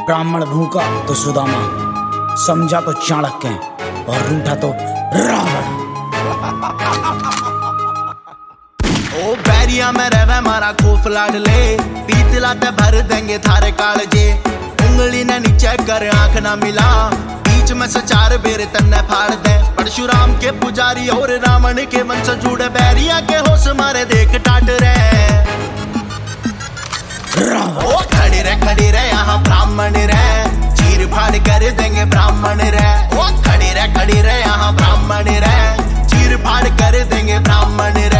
ब्राह्मण भूखा तो सुदामा, समझा तो चाणक्य और रूठा तो रावण। ओ बैरिया में रहे मारा खोफ लाड ले, पीतला ते भर देंगे थारे कालजे। उंगली ने नीचे कर आंख ना मिला, बीच में से चार बेर तन्ने फाड़ दे। परशुराम के पुजारी और रावण के वंश जुड़े, बैरिया के होश मारे देख टाट रहे। ओ खड़ी रे यहाँ ब्राह्मण रे, चीर फाड़ कर देंगे ब्राह्मण रे। ओ खड़ी रे यहाँ ब्राह्मण रे, चीर फाड़ कर देंगे ब्राह्मण रे।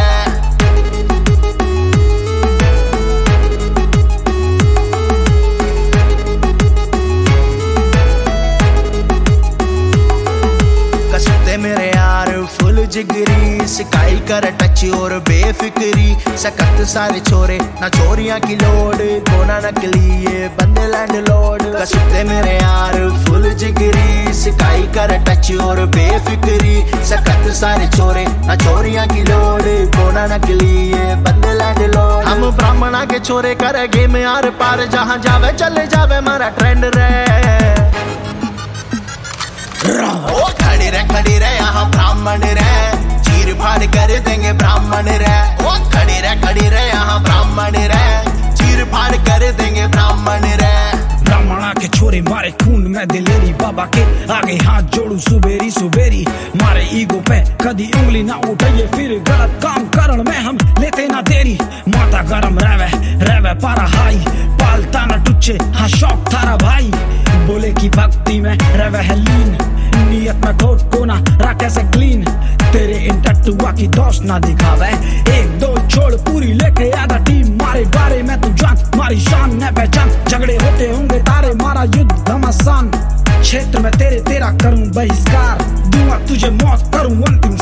कसते मेरे यार फुल जिगरी, सिकाई कर टच और बेफिक्री। सकत सारे छोरे ना छोरियां की लोड, कोना नकली ये बंदे लैंड लोड। कसते मेरे यार फुल जिगरी, सिकाई कर टच और बेफिक्री। सकत सारे छोरे ना छोरियां की लोड, कोना नकली ये बंदे लैंड लोड। हम ब्राह्मणा के छोरे करे गेम यार पार, जहां जावे चले जावे मारा ट्रेंड रे। ओ खड़ी रे यहाँ ब्राह्मण रे, चीर फाड़ कर देंगे ब्राह्मण रे। ओ खड़ी रे यहाँ ब्राह्मण रे, चीर फाड़ कर देंगे ब्राह्मण रे। ब्राह्मणा के छोरे मारे खून में दिलेरी, बाबा के आगे हाथ जोड़ू सुबेरी सुबेरी। मारे ईगो पे कदी उंगली ना उठाइए, फिर गलत काम करण में हम लेते ना देरी। माता गरम रहवे पारा हाई, पालता ना टुच्चे हाँ शौक थारा भाई। बोले की भक्ति में रहवे है लीन, नियत में ठोट को ना रखे से क्लीन। तेरे इन टट्टुआ की दोस्त ना दिखावे, एक दो छोड़ पूरी लेके आधा टीम। मारे बारे में तू जान, मारी शान न पहचान। झगड़े होते होंगे तारे, मारा युद्ध घमासान। क्षेत्र में तेरा करूं बहिष्कार, दूंगा तुझे मौत करूं अंतिम